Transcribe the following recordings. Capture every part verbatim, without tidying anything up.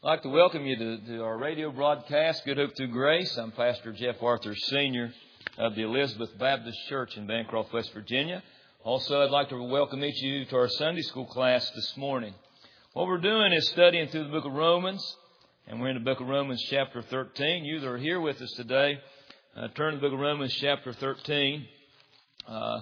I'd like to welcome you to, to our radio broadcast, Good Hope Through Grace. I'm Pastor Jeff Arthur, Senior of the Elizabeth Baptist Church in Bancroft, West Virginia. Also, I'd like to welcome each of you to our Sunday school class this morning. What we're doing is studying through the book of Romans, and we're in the book of Romans chapter thirteen. You that are here with us today, uh, turn to the book of Romans chapter thirteen. Uh,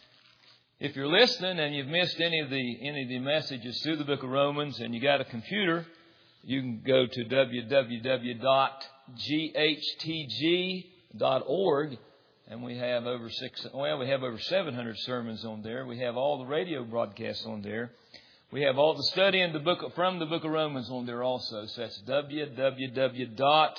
if you're listening and you've missed any of the any of the messages through the book of Romans and you got a computer, you can go to w w w dot g h t g dot org, and we have over six. Well, we have over seven hundred sermons on there. We have all the radio broadcasts on there. We have all the study in the book from the book of Romans on there also. So that's w w w dot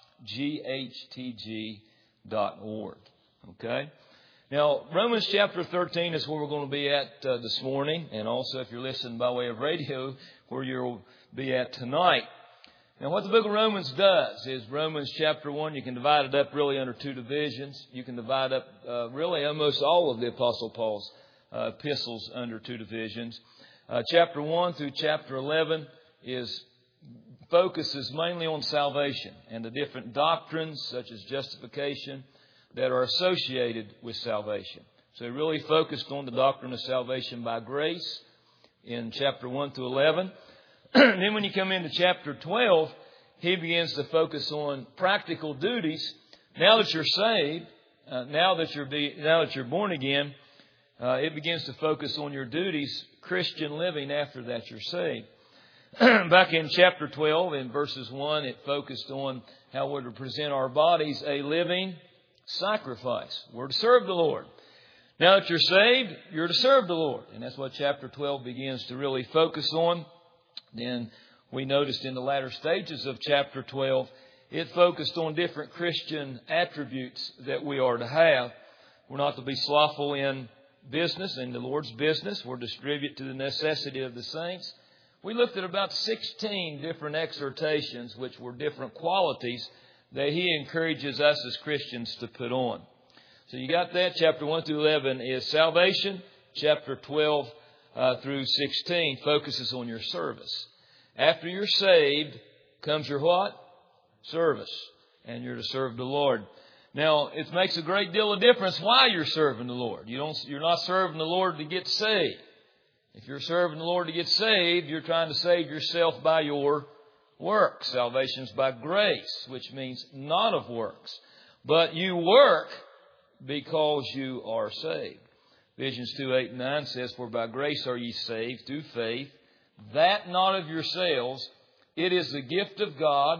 g h t g dot org. Okay. Now, Romans chapter thirteen is where we're going to be at uh, this morning, and also if you're listening by way of radio, where you'll be at tonight. Now, what the book of Romans does is Romans chapter one, you can divide it up really under two divisions. You can divide up uh, really almost all of the Apostle Paul's uh, epistles under two divisions. Uh, chapter one through chapter eleven is focuses mainly on salvation and the different doctrines such as justification that are associated with salvation. So he really focused on the doctrine of salvation by grace in chapter one through eleven. And then when you come into chapter twelve, he begins to focus on practical duties. Now that you're saved, uh, now that you're be, now that you're born again, uh, it begins to focus on your duties, Christian living after that you're saved. Back in chapter twelve, in verses one, it focused on how we're to present our bodies a living sacrifice. We're to serve the Lord. Now that you're saved, you're to serve the Lord. And that's what chapter twelve begins to really focus on. Then we noticed in the latter stages of chapter twelve, it focused on different Christian attributes that we are to have. We're not to be slothful in business, in the Lord's business. We're to distribute to the necessity of the saints. We looked at about sixteen different exhortations, which were different qualities that he encourages us as Christians to put on. So you got that. Chapter one through eleven is salvation. Chapter twelve Uh, through sixteen focuses on your service. After you're saved comes your what? Service. And you're to serve the Lord. Now, it makes a great deal of difference why you're serving the Lord. You don't, you're not serving the Lord to get saved. If you're serving the Lord to get saved, you're trying to save yourself by your works. Salvation's by grace, which means not of works. But you work because you are saved. Ephesians two, eight, and nine says, "For by grace are ye saved through faith, that not of yourselves. It is the gift of God,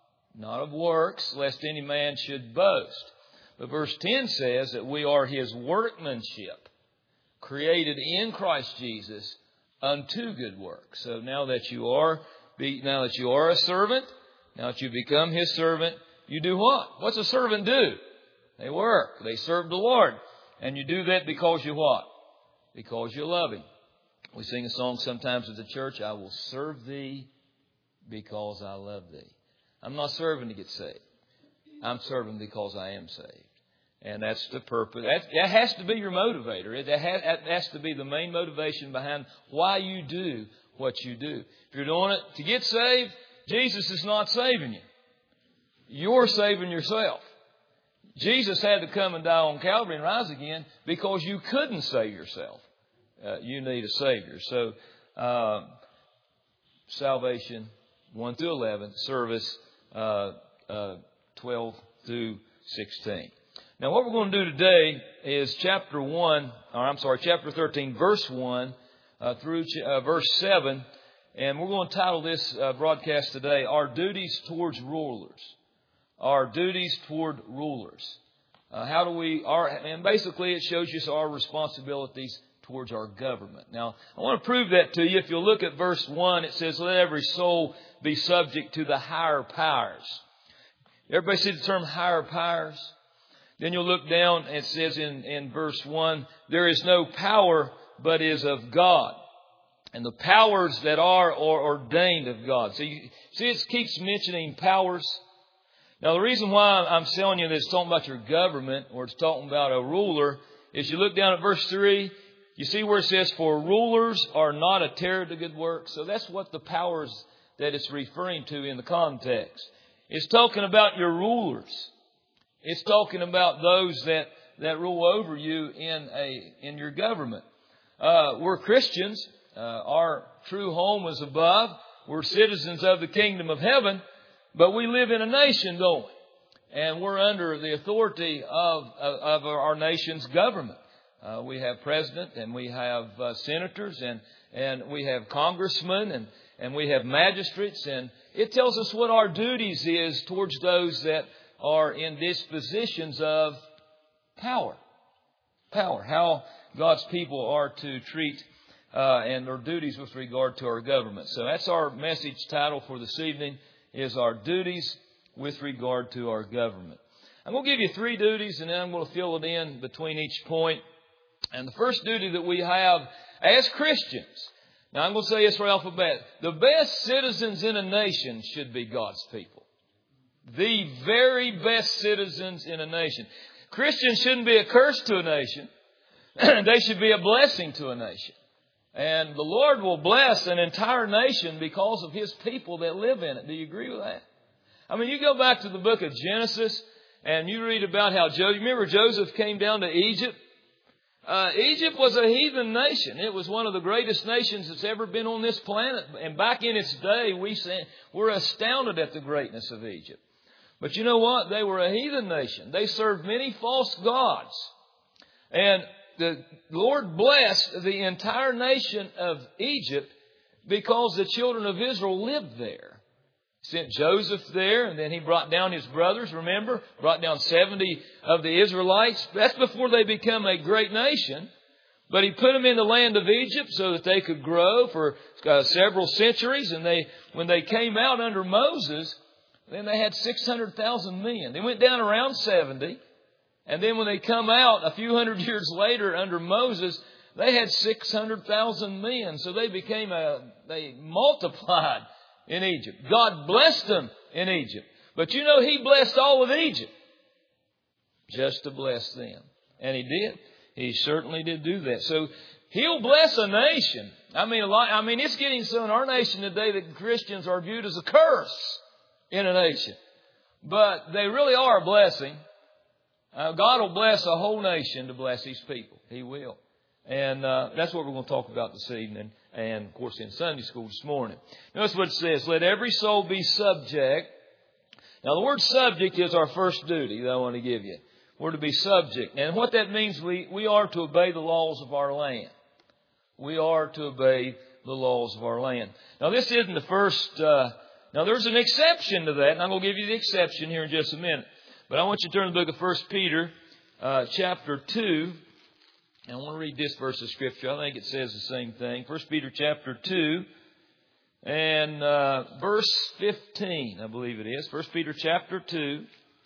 not of works, lest any man should boast." But verse ten says that we are His workmanship, created in Christ Jesus unto good works. So now that you are, now that you are a servant, now that you become His servant, you do what? What's a servant do? They work. They serve the Lord. And you do that because you what? Because you love Him. We sing a song sometimes at the church, "I will serve Thee because I love Thee." I'm not serving to get saved. I'm serving because I am saved. And that's the purpose. That, that has to be your motivator. That has, that has to be the main motivation behind why you do what you do. If you're doing it to get saved, Jesus is not saving you. You're saving yourself. Jesus had to come and die on Calvary and rise again because you couldn't save yourself. Uh, you need a Savior. So, uh, salvation, one through eleven, service, uh, uh, twelve through sixteen. Now, what we're going to do today is chapter one, or I'm sorry, chapter thirteen, verse one uh, through ch- uh, verse seven. And we're going to title this uh, broadcast today, "Our Duties Towards Rulers." Our duties toward rulers. Uh, how do we, our, and basically it shows you our responsibilities towards our government. Now, I want to prove that to you. If you'll look at verse one, it says, "Let every soul be subject to the higher powers." Everybody see the term higher powers? Then you'll look down and it says in, in verse one, "There is no power but is of God. And the powers that are are ordained of God." So you see it keeps mentioning powers. Now, the reason why I'm telling you that it's talking about your government or it's talking about a ruler is you look down at verse three, you see where it says, "For rulers are not a terror to good works." So that's what the powers that it's referring to in the context. It's talking about your rulers. It's talking about those that, that rule over you in a in your government. Uh, we're Christians. Uh, our true home is above. We're citizens of the kingdom of heaven, but we live in a nation, don't we? And we're under the authority of, of, of our nation's government. Uh, we have president, and we have uh, senators, and, and we have congressmen, and, and we have magistrates. And it tells us what our duties is towards those that are in dispositions of power. Power. How God's people are to treat uh, and their duties with regard to our government. So that's our message title for this evening, is our duties with regard to our government. I'm going to give you three duties, and then I'm going to fill it in between each point. And the first duty that we have as Christians, now I'm going to say this right off the bat, the best citizens in a nation should be God's people. The very best citizens in a nation. Christians shouldn't be a curse to a nation. They should be a blessing to a nation. And the Lord will bless an entire nation because of His people that live in it. Do you agree with that? I mean, you go back to the book of Genesis and you read about how Joseph, remember Joseph came down to Egypt? Uh, Egypt was a heathen nation. It was one of the greatest nations that's ever been on this planet. And back in its day, we say, we're astounded at the greatness of Egypt. But you know what? They were a heathen nation. They served many false gods. And the Lord blessed the entire nation of Egypt because the children of Israel lived there. He sent Joseph there, and then he brought down his brothers, remember? Brought down seventy of the Israelites. That's before they become a great nation. But he put them in the land of Egypt so that they could grow for uh, several centuries. And they, when they came out under Moses, then they had six hundred thousand men. They went down around seventy. And then when they come out a few hundred years later under Moses, they had six hundred thousand men. So they became a, they multiplied in Egypt. God blessed them in Egypt. But you know, He blessed all of Egypt just to bless them. And He did. He certainly did do that. So He'll bless a nation. I mean, a lot, I mean, it's getting so in our nation today that Christians are viewed as a curse in a nation. But they really are a blessing. Uh, God will bless a whole nation to bless His people. He will. And uh, that's what we're going to talk about this evening. And, of course, in Sunday school this morning. Notice what it says. Let every soul be subject. Now, the word subject is our first duty that I want to give you. We're to be subject. And what that means, we, we are to obey the laws of our land. We are to obey the laws of our land. Now, this isn't the first... Uh, now, there's an exception to that. And I'm going to give you the exception here in just a minute. But I want you to turn to the book of First Peter, uh, chapter two. And I want to read this verse of Scripture. I think it says the same thing. First Peter chapter two and uh, verse fifteen, I believe it is. First Peter chapter two.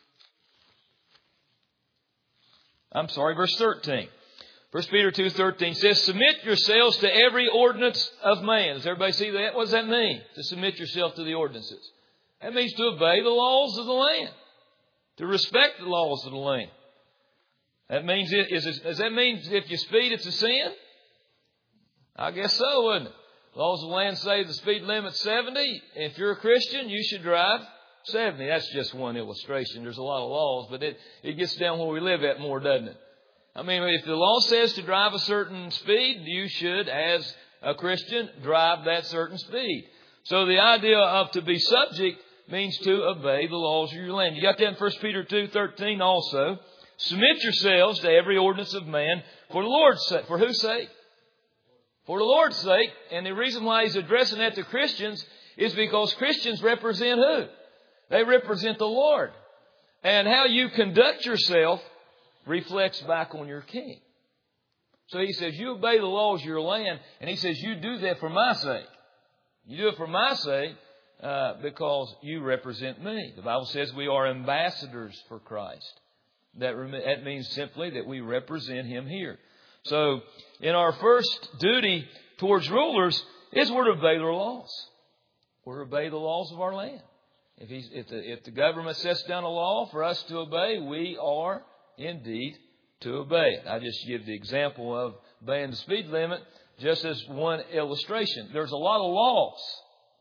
I'm sorry, verse thirteen. First Peter two thirteen says, submit yourselves to every ordinance of man. Does everybody see that? What does that mean? To submit yourself to the ordinances. That means to obey the laws of the land. To respect the laws of the land. That means, it, is it, does that mean if you speed, it's a sin? I guess so, wouldn't it? Laws of the land say the speed limit's seventy. If you're a Christian, you should drive seventy. That's just one illustration. There's a lot of laws, but it, it gets down where we live at more, doesn't it? I mean, if the law says to drive a certain speed, you should, as a Christian, drive that certain speed. So the idea of to be subject means to obey the laws of your land. You got that in First Peter two thirteen also. Submit yourselves to every ordinance of man for the Lord's sake. For whose sake? For the Lord's sake. And the reason why he's addressing that to Christians is because Christians represent who? They represent the Lord. And how you conduct yourself reflects back on your King. So he says, you obey the laws of your land. And he says, you do that for my sake. You do it for my sake uh, because you represent me. The Bible says we are ambassadors for Christ. That, that means simply that we represent Him here. So, in our first duty towards rulers is we're to obey their laws. We're to obey the laws of our land. If, he's, if, the, if the government sets down a law for us to obey, we are indeed to obey it. I just give the example of obeying the speed limit just as one illustration. There's a lot of laws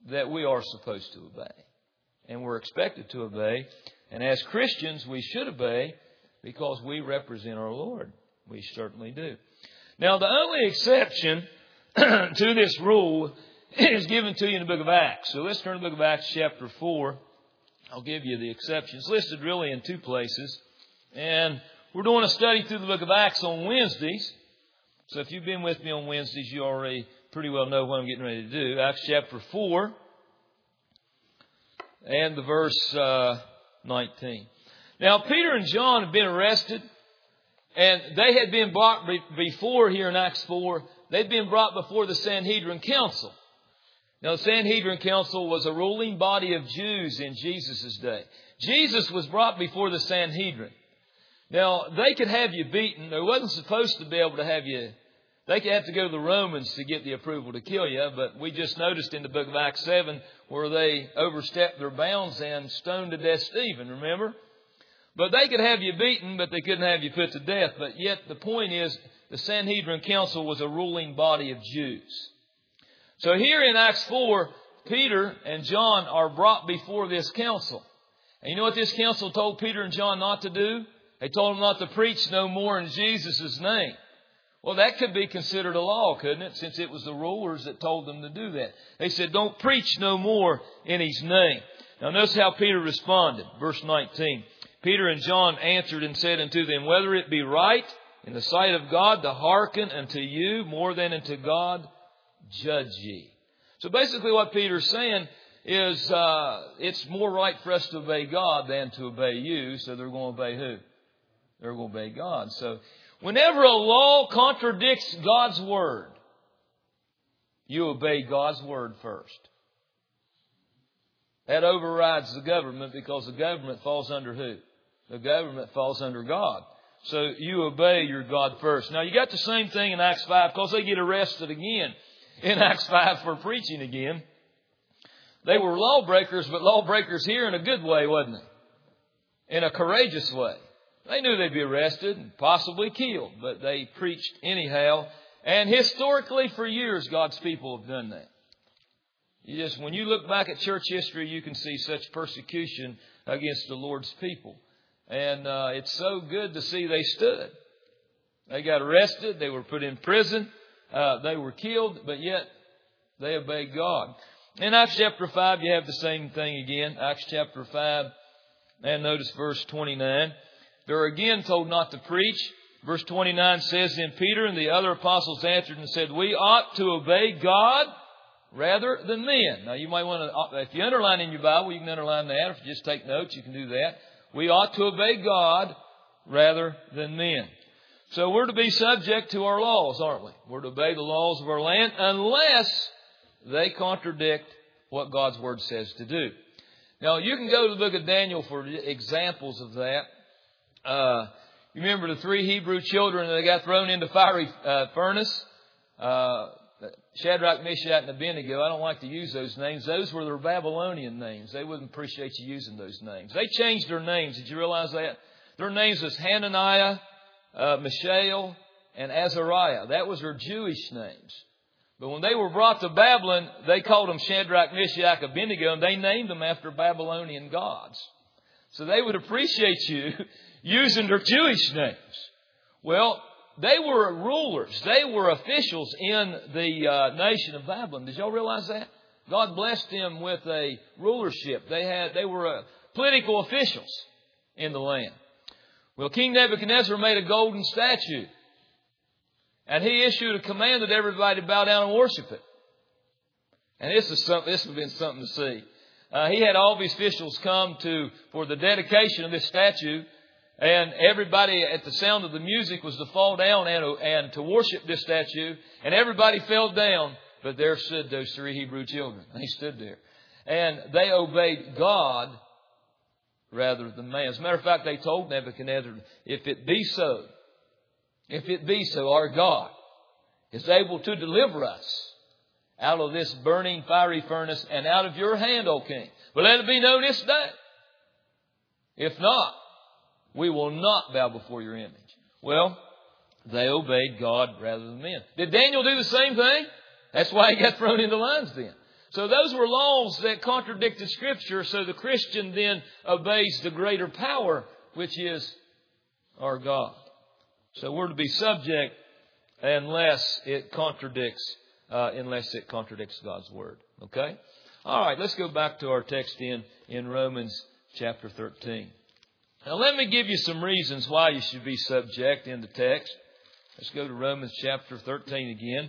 that we are supposed to obey. And we're expected to obey. And as Christians, we should obey because we represent our Lord. We certainly do. Now, the only exception to this rule is given to you in the book of Acts. So let's turn to the book of Acts chapter four. I'll give you the exceptions listed really in two places. And we're doing a study through the book of Acts on Wednesdays. So if you've been with me on Wednesdays, you already pretty well know what I'm getting ready to do. Acts chapter four and the verse uh, nineteen. Now, Peter and John had been arrested, and they had been brought before here in Acts four. They'd been brought before the Sanhedrin Council. Now, the Sanhedrin Council was a ruling body of Jews in Jesus' day. Jesus was brought before the Sanhedrin. Now, they could have you beaten. They wasn't supposed to be able to have you. They could have to go to the Romans to get the approval to kill you. But we just noticed in the book of Acts seven where they overstepped their bounds and stoned to death Stephen, remember? But they could have you beaten, but they couldn't have you put to death. But yet the point is, the Sanhedrin Council was a ruling body of Jews. So here in Acts four, Peter and John are brought before this council. And you know what this council told Peter and John not to do? They told them not to preach no more in Jesus' name. Well, that could be considered a law, couldn't it? Since it was the rulers that told them to do that. They said, don't preach no more in His name. Now notice how Peter responded. Verse nineteen. Peter and John answered and said unto them, whether it be right in the sight of God to hearken unto you more than unto God, judge ye. So basically what Peter's saying is uh, it's more right for us to obey God than to obey you. So they're going to obey who? They're going to obey God. So whenever a law contradicts God's word, you obey God's word first. That overrides the government because the government falls under who? The government falls under God. So you obey your God first. Now you got the same thing in Acts five because they get arrested again in Acts five for preaching again. They were lawbreakers, but lawbreakers here in a good way, wasn't they? In a courageous way. They knew they'd be arrested and possibly killed, but they preached anyhow. And historically, for years, God's people have done that. You just, when you look back at church history, you can see such persecution against the Lord's people. And uh, it's so good to see they stood. They got arrested. They were put in prison. Uh, they were killed, but yet they obeyed God. In Acts chapter five, you have the same thing again. Acts chapter five, and notice verse twenty-nine. They're again told not to preach. Verse twenty-nine says, then Peter and the other apostles answered and said, we ought to obey God rather than men. Now you might want to, if you underline in your Bible, you can underline that. If you just take notes, you can do that. We ought to obey God rather than men. So we're to be subject to our laws, aren't we? We're to obey the laws of our land unless they contradict what God's Word says to do. Now you can go to the book of Daniel for examples of that. Uh, you remember the three Hebrew children that got thrown into fiery uh, furnace? Uh, Shadrach, Meshach, and Abednego. I don't like to use those names. Those were their Babylonian names. They wouldn't appreciate you using those names. They changed their names. Did you realize that? Their names was Hananiah, uh, Mishael, and Azariah. That was their Jewish names. But when they were brought to Babylon, they called them Shadrach, Meshach, Abednego, and they named them after Babylonian gods. So they would appreciate you using their Jewish names. Well, they were rulers. They were officials in the uh, nation of Babylon. Did y'all realize that? God blessed them with a rulership. They had, they were uh, political officials in the land. Well, King Nebuchadnezzar made a golden statue. And he issued a command that everybody bow down and worship it. And this is something, this has been something to see. Uh, he had all of his officials come to, for the dedication of this statue. And everybody at the sound of the music was to fall down and, and to worship this statue. And everybody fell down. But there stood those three Hebrew children. They stood there. And they obeyed God rather than man. As a matter of fact, they told Nebuchadnezzar, if it be so, if it be so, our God is able to deliver us out of this burning fiery furnace and out of your hand, O king. But let it be known this day. If not, we will not bow before your image. Well, they obeyed God rather than men. Did Daniel do the same thing? That's why he got thrown into the lions then. So those were laws that contradicted Scripture. So the Christian then obeys the greater power, which is our God. So we're to be subject unless it contradicts, uh, unless it contradicts God's Word. Okay? All right, let's go back to our text in, in Romans chapter thirteen. Now let me give you some reasons why you should be subject in the text. Let's go to Romans chapter thirteen again.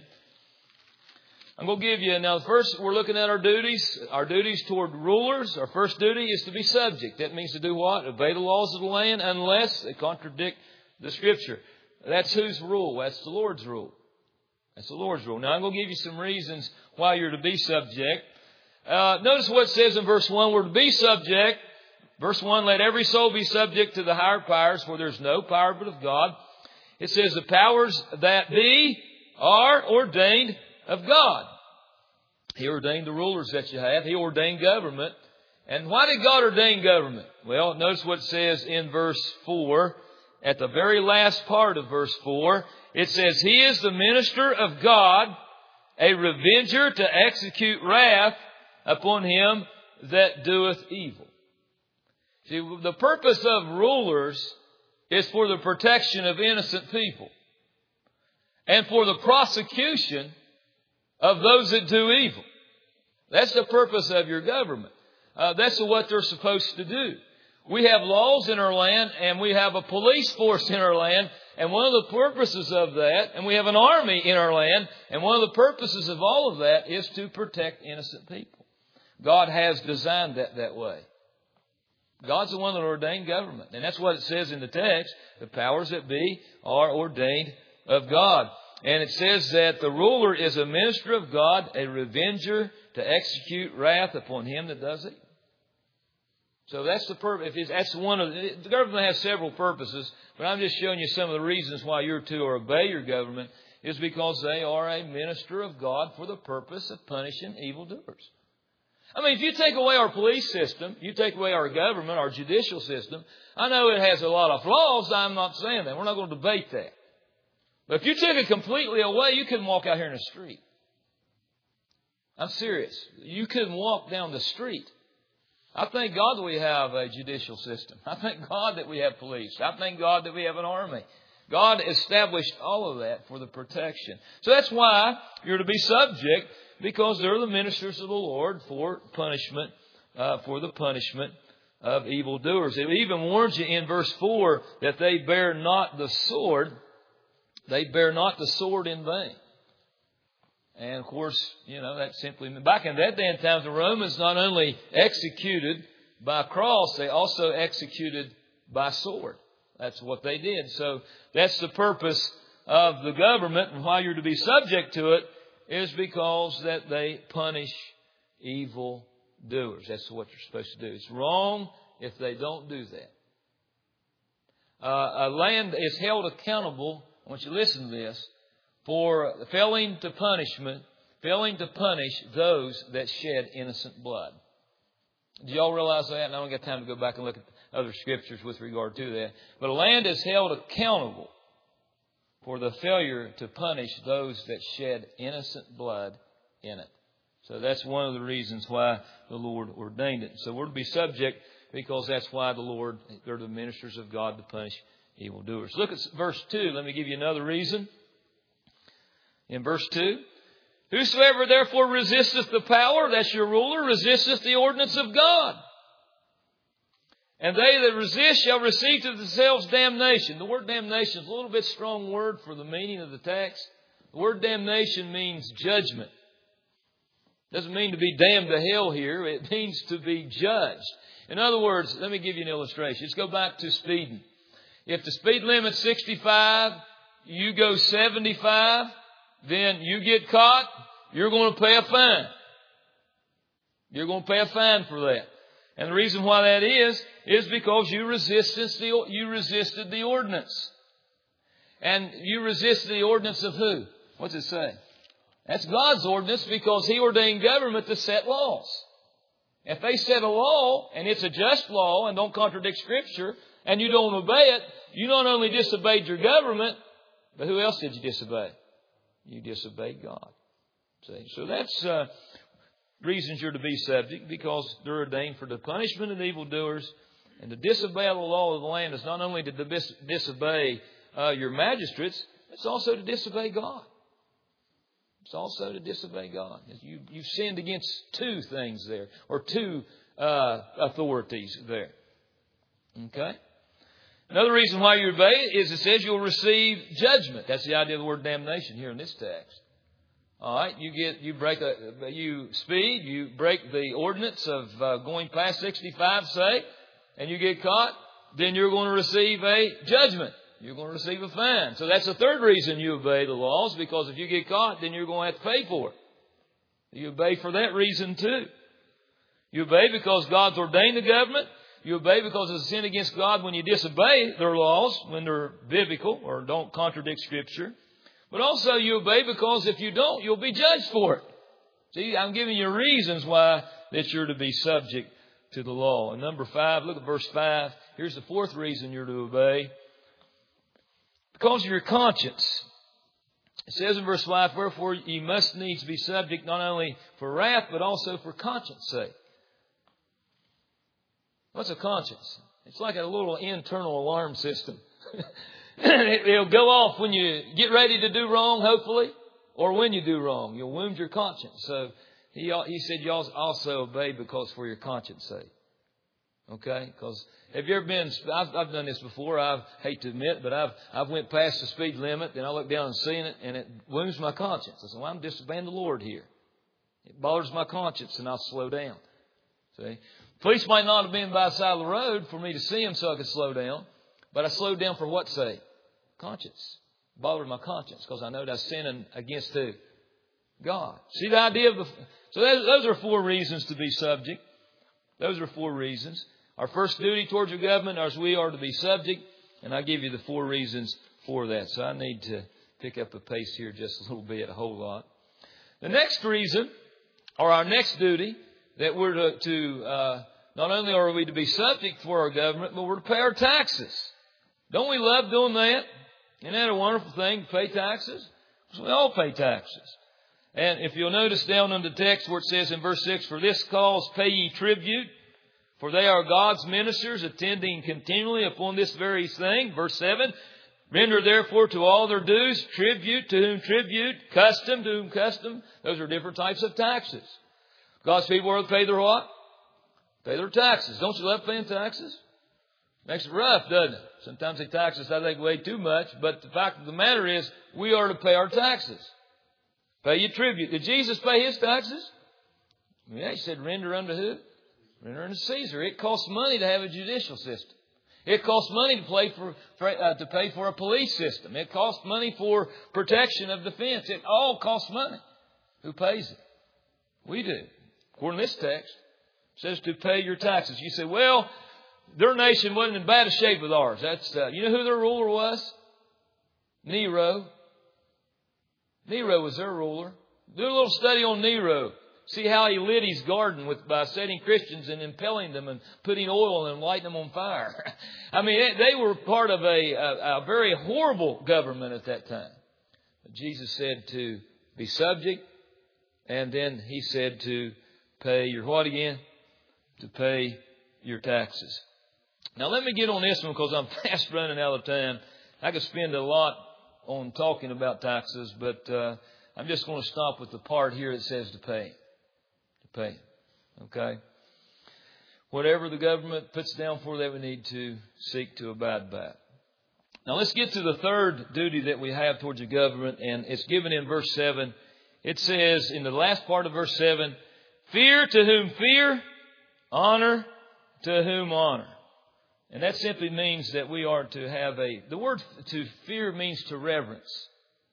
I'm going to give you, now first we're looking at our duties, our duties toward rulers. Our first duty is to be subject. That means to do what? Obey the laws of the land unless they contradict the Scripture. That's whose rule? That's the Lord's rule. That's the Lord's rule. Now I'm going to give you some reasons why you're to be subject. Uh, notice what it says in verse one. We're to be subject. Verse one, let every soul be subject to the higher powers, for there's no power but of God. It says the powers that be are ordained of God. He ordained the rulers that you have. He ordained government. And why did God ordain government? Well, notice what it says in verse four. At the very last part of verse four, it says, He is the minister of God, a revenger to execute wrath upon him that doeth evil. See, the purpose of rulers is for the protection of innocent people and for the prosecution of those that do evil. That's the purpose of your government. Uh, that's what they're supposed to do. We have laws in our land and we have a police force in our land. And one of the purposes of that, and we have an army in our land, and one of the purposes of all of that is to protect innocent people. God has designed that that way. God's the one that ordained government. And that's what it says in the text. The powers that be are ordained of God. And it says that the ruler is a minister of God, a revenger to execute wrath upon him that does it. So that's the purpose. That's one of the, the government has several purposes, but I'm just showing you some of the reasons why you're to obey your government is because they are a minister of God for the purpose of punishing evildoers. I mean, if you take away our police system, you take away our government, our judicial system, I know it has a lot of flaws. I'm not saying that. We're not going to debate that. But if you took it completely away, you couldn't walk out here in the street. I'm serious. You couldn't walk down the street. I thank God that we have a judicial system. I thank God that we have police. I thank God that we have an army. God established all of that for the protection. So that's why you're to be subject, because they're the ministers of the Lord for punishment, uh, for the punishment of evildoers. It even warns you in verse four that they bear not the sword. They bear not the sword in vain. And of course, you know, that simply, back in that day and times, the Romans not only executed by cross, they also executed by sword. That's what they did. So that's the purpose of the government, and why you're to be subject to it is because that they punish evil doers. That's what you're supposed to do. It's wrong if they don't do that. Uh, a land is held accountable, I want you to listen to this, for failing to punishment, failing to punish those that shed innocent blood. Do y'all realize that? And I don't got time to go back and look at other scriptures with regard to that. But a land is held accountable for the failure to punish those that shed innocent blood in it. So that's one of the reasons why the Lord ordained it. So we're to be subject because that's why the Lord, they're the ministers of God to punish evildoers. Look at verse two. Let me give you another reason. In verse two, whosoever therefore resisteth the power, that's your ruler, resisteth the ordinance of God. And they that resist shall receive to themselves damnation. The word damnation is a little bit strong word for the meaning of the text. The word damnation means judgment. It doesn't mean to be damned to hell here. It means to be judged. In other words, let me give you an illustration. Let's go back to speeding. If the speed limit's sixty-five, you go seventy-five, then you get caught, you're going to pay a fine. You're going to pay a fine for that. And the reason why that is, is because you resisted the, you resisted the ordinance. And you resisted the ordinance of who? What's it say? That's God's ordinance, because He ordained government to set laws. If they set a law, and it's a just law and don't contradict Scripture, and you don't obey it, you not only disobeyed your government, but who else did you disobey? You disobeyed God. See? So that's uh, reasons you're to be subject, because they're ordained for the punishment of evildoers. And to disobey the law of the land is not only to dis- disobey uh, your magistrates, it's also to disobey God. It's also to disobey God. You, you've sinned against two things there, or two uh, authorities there. Okay? Another reason why you obey is it says you'll receive judgment. That's the idea of the word damnation here in this text. All right, you get you break a you speed, you break the ordinance of uh, going past sixty-five, say, and you get caught, then you're going to receive a judgment. You're going to receive a fine. So that's the third reason you obey the laws, because if you get caught, then you're going to have to pay for it. You obey for that reason too. You obey because God's ordained the government. You obey because it's a sin against God when you disobey their laws, when they're biblical or don't contradict Scripture. But also you obey because if you don't, you'll be judged for it. See, I'm giving you reasons why that you're to be subject to the law. And number five, look at verse five. Here's the fourth reason you're to obey. Because of your conscience. It says in verse five, wherefore ye must needs be subject not only for wrath, but also for conscience sake. What's a conscience? It's like a little internal alarm system. It'll go off when you get ready to do wrong, hopefully, or when you do wrong. You'll wound your conscience. So he, he said you also obey because for your conscience sake. Okay? Because have you ever been, I've, I've done this before, I hate to admit, but I've I've went past the speed limit, then I look down and seen it, and it wounds my conscience. I said, well, I'm disobeying the Lord here. It bothers my conscience, and I'll slow down. See? Police might not have been by the side of the road for me to see them so I could slow down, but I slowed down for what sake? Conscience. It bothered my conscience because I know that I was sinning against who? God. See the idea of the... So those are four reasons to be subject. Those are four reasons. Our first duty towards the government is we are to be subject, and I give you the four reasons for that. So I need to pick up the pace here just a little bit, a whole lot. The next reason, or our next duty, that we're to, to uh, not only are we to be subject for our government, but we're to pay our taxes. Don't we love doing that? Isn't that a wonderful thing to pay taxes? So we all pay taxes. And if you'll notice down in the text where it says in verse six, for this cause pay ye tribute, for they are God's ministers, attending continually upon this very thing. Verse seven, render therefore to all their dues, tribute to whom tribute, custom to whom custom. Those are different types of taxes. God's people are to pay their what? Pay their taxes. Don't you love paying taxes? Makes it rough, doesn't it? Sometimes they tax us, I think, way too much. But the fact of the matter is, we are to pay our taxes. Pay your tribute. Did Jesus pay His taxes? Yeah, He said, render unto who? Render unto Caesar. It costs money to have a judicial system. It costs money to, play for, for, uh, to pay for a police system. It costs money for protection of defense. It all costs money. Who pays it? We do. According to this text, it says to pay your taxes. You say, well, their nation wasn't in bad a shape with ours. That's uh, you know who their ruler was? Nero. Nero was their ruler. Do a little study on Nero. See how he lit his garden with by setting Christians and impelling them and putting oil and lighting them on fire. I mean, they were part of a, a, a very horrible government at that time. But Jesus said to be subject, and then He said to pay your what again? To pay your taxes. Now let me get on this one because I'm fast running out of time. I could spend a lot on talking about taxes, but uh, I'm just going to stop with the part here that says to pay. To pay. Okay? Whatever the government puts down for that, we need to seek to abide by. Now let's get to the third duty that we have towards the government, and it's given in verse seven. It says in the last part of verse seven, fear to whom fear, honor to whom honor. And that simply means that we are to have a... The word to fear means to reverence.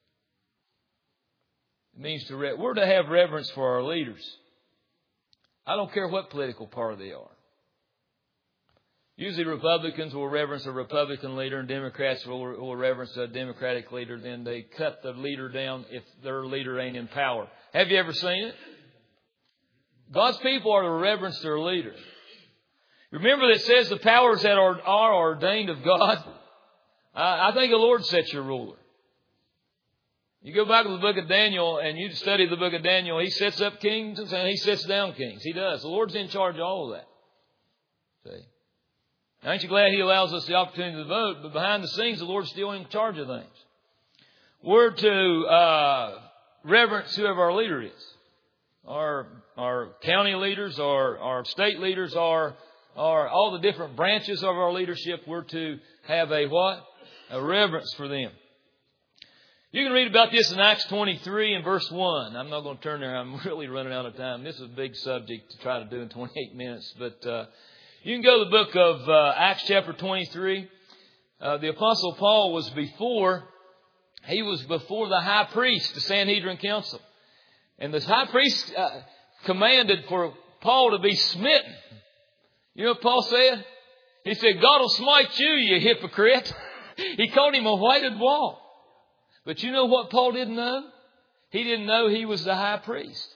It means to... Re, we're to have reverence for our leaders. I don't care what political party they are. Usually Republicans will reverence a Republican leader and Democrats will, will reverence a Democratic leader. Then they cut the leader down if their leader ain't in power. Have you ever seen it? God's people are to reverence their leader. Remember that it says the powers that are, are ordained of God. I, I think the Lord sets your ruler. You go back to the book of Daniel and you study the book of Daniel, he sets up kings and he sets down kings. He does. The Lord's in charge of all of that. See? Now, aren't you glad He allows us the opportunity to vote? But behind the scenes, the Lord's still in charge of things. We're to uh, reverence whoever our leader is. Our our county leaders, our, our state leaders, our, our all the different branches of our leadership, we're to have a what? A reverence for them. You can read about this in Acts twenty-three and verse one. I'm not going to turn there. I'm really running out of time. This is a big subject to try to do in twenty-eight minutes. But uh, you can go to the book of uh, Acts chapter twenty-three. Uh, the Apostle Paul was before, he was before the high priest, the Sanhedrin Council. And the high priest uh, commanded for Paul to be smitten. You know what Paul said? He said, God will smite you, you hypocrite. He called him a whited wall. But you know what Paul didn't know? He didn't know he was the high priest.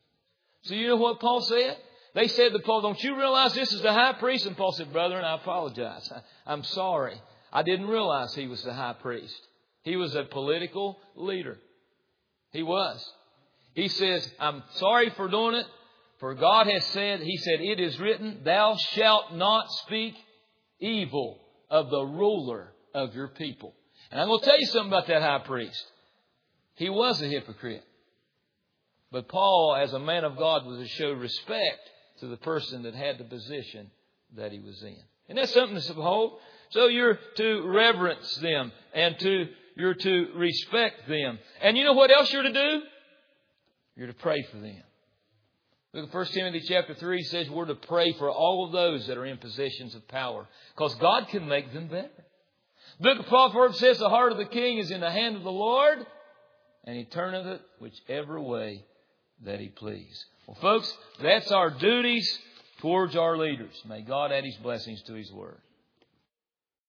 So you know what Paul said? They said to Paul, don't you realize this is the high priest? And Paul said, brethren, I apologize. I, I'm sorry. I didn't realize he was the high priest. He was a political leader. He was. He says, I'm sorry for doing it. For God has said, He said, it is written, thou shalt not speak evil of the ruler of your people. And I'm going to tell you something about that high priest. He was a hypocrite. But Paul, as a man of God, was to show respect to the person that had the position that he was in. And that's something to behold. So you're to reverence them and to you're to respect them. And you know what else you're to do? You're to pray for them. Look at First Timothy chapter three says we're to pray for all of those that are in positions of power. Because God can make them better. The book of Proverbs says the heart of the king is in the hand of the Lord, and He turneth it whichever way that He please. Well, folks, that's our duties towards our leaders. May God add His blessings to His word.